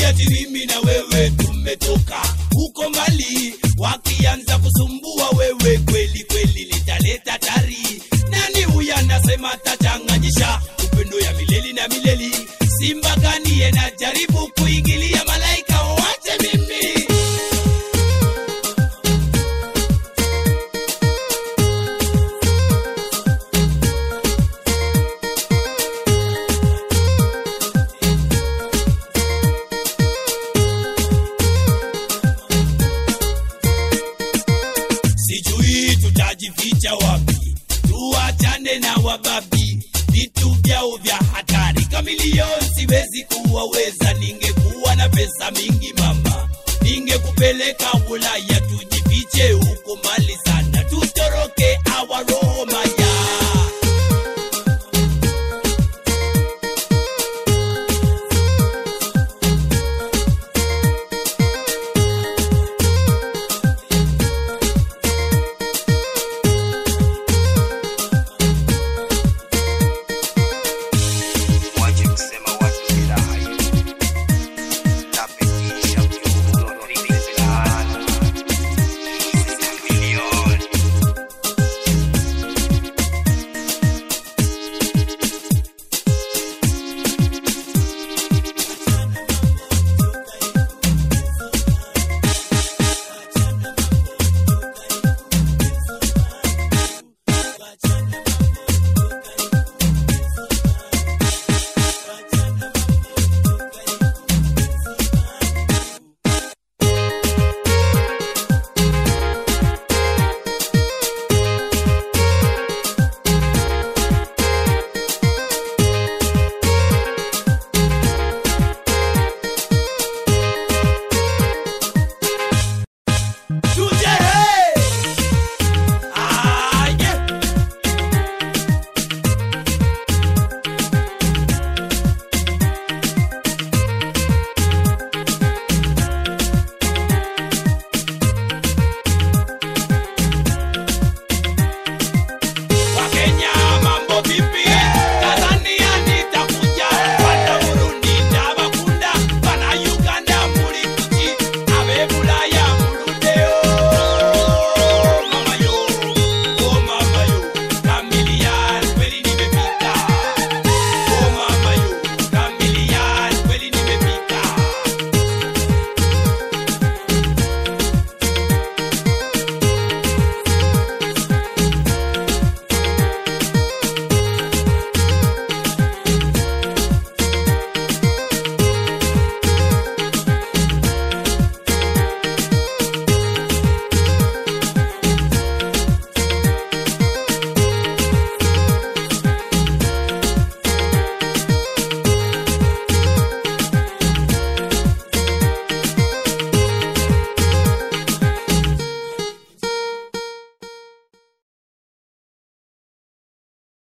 ati mimi na wewe tumetoka huko mbali, wakianza kusumbua wewe kweli kweli litaleta tari. Nani huyu anasema tachanganyisha upendo ya milele na milele? Simba gani yanajaribu kuingilia malaika wache mimi? Sijui tutajificha wapi, tuachane na wababi, vitu vyao vya hatari. Kamilioni siwezi kuwaweza, ningekuwa na pesa mingi mama, ningekupeleka Ulaya tujifiche huko mali